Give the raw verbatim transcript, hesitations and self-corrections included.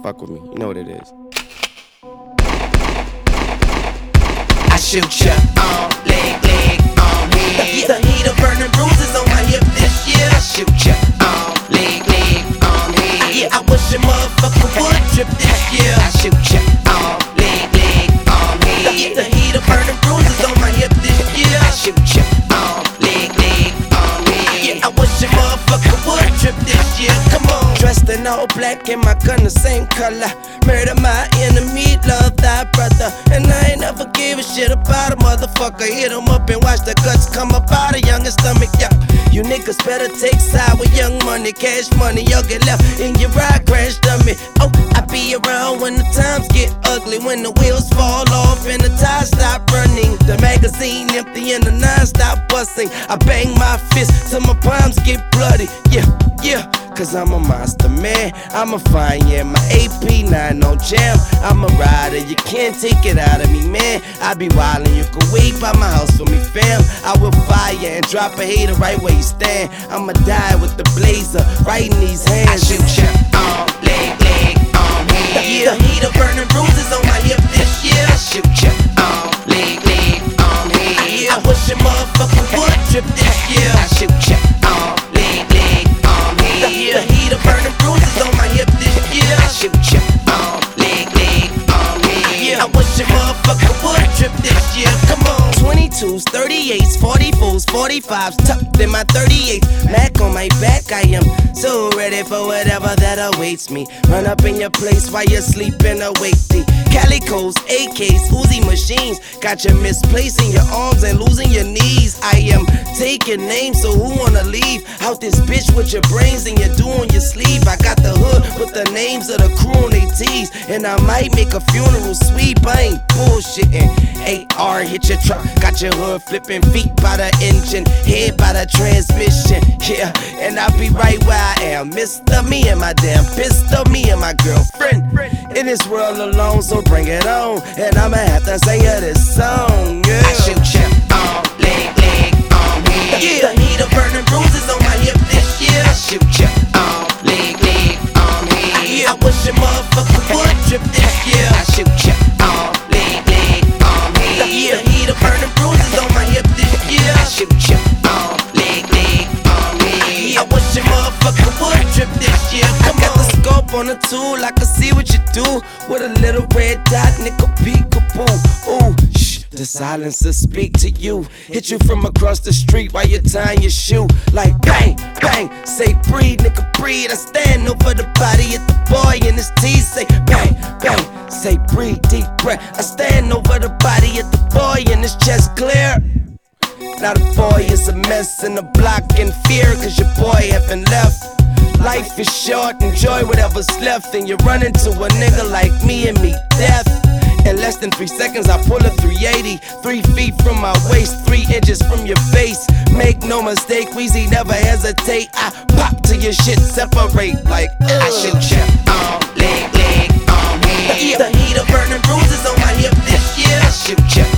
Fuck with me, you know what it is. I shoot ya on leg, leg, on head. The heat of burning bruises on my hip this year. I shoot ya on leg, leg, on head. Yeah, I wish a motherfucker would trip this year. I shoot ya on leg, leg, on head. The heat of burning bruises on my hip this year. I shoot ya on leg, leg, on head. Yeah, I wish a motherfucker would trip this year. Come on. Dressed in all black and my gun the same color. Murder my enemy, love thy brother. And I ain't never gave a shit about a motherfucker. Hit him up and watch the guts come up out of youngest stomach, yeah. You niggas better take side with young money, cash money. Y'all get left in your ride, crash dummy. Oh, I be around when the times get ugly, when the wheels fall off and the tires stop running. The magazine empty and the nine stop busting. I bang my fist till my palms get bloody, yeah, yeah. Cause I'm a monster, man. I'm a fine, yeah. My A P nine on jam. I'm a rider, you can't take it out of me, man. I be wildin', you can wait by my house for me, fam. I will fire and drop a hater right where you stand. I'ma die with the blazer right in these hands. I shoot ya on leg, leg, on head. Yeah. The heat of burning bruises on my hip this year. I shoot ya on leg, leg, on head. Yeah. I wish a motherfucker would trip this year. I shoot ya on leg, leg, on head. The heat of burning bruises on my hip this year. I shoot ya on leg, leg, on head. Yeah. I wish a motherfucker would trip this year. Come on. twenty-twos, thirty-eights, forty-fours, forty-fives, tucked in my thirty-eights. Mac on my back, I am so ready for whatever that awaits me. Run up in your place while you're sleeping awake. The Calicos, A Ks, Uzi machines got you misplacing your arms and losing your knees. I am taking names, so who wanna leave out this bitch with your brains and your do on your sleeve? I got the hood with the names of the crew on they tees, and I might make a funeral sweep. I ain't bullshitting. A R hit your truck, got your hood flipping, feet by the engine, head by the transmission. Yeah, and I'll be right where I am. Mister Me and my damn pistol, me and my girlfriend in this world alone, so bring it on. And I'ma have to sing you this song. Yeah. I shoot ya on leg, leg, on head. Yeah. The heat of burning bruises on my hip this year. I shoot ya on leg, leg, on head. Yeah. I wish a motherfucker would trip this year. I shoot ya on leg, leg, on head. Yeah. The heat of burning bruises on my hip this year. I shoot ya on leg, leg, on head. Yeah. I wish a motherfucker would trip this year. Come I got on. the scope on the tool, I can see what you do with a little red dot, nickel peekaboo. Ooh, shh, the silencer speak to you. Hit you from across the street while you're tying your shoe. Like bang, bang, say breathe, nigga breathe. I stand over the body of the boy in his teeth. Say bang, bang, say breathe, deep breath. I stand over the body of the boy in his chest clear. Now the boy is a mess in the block in fear, cause your boy haven't left. Life is short, enjoy whatever's left. And you run into a nigga like me and meet death. In less than three seconds I pull a three eighty. Three feet from my waist, three inches from your face. Make no mistake, Weezy never hesitate. I pop till your shit separate like ugh. I shoot ya on leg, leg, on head. Yeah. The heat of burning bruises on my hip this year. I shoot ya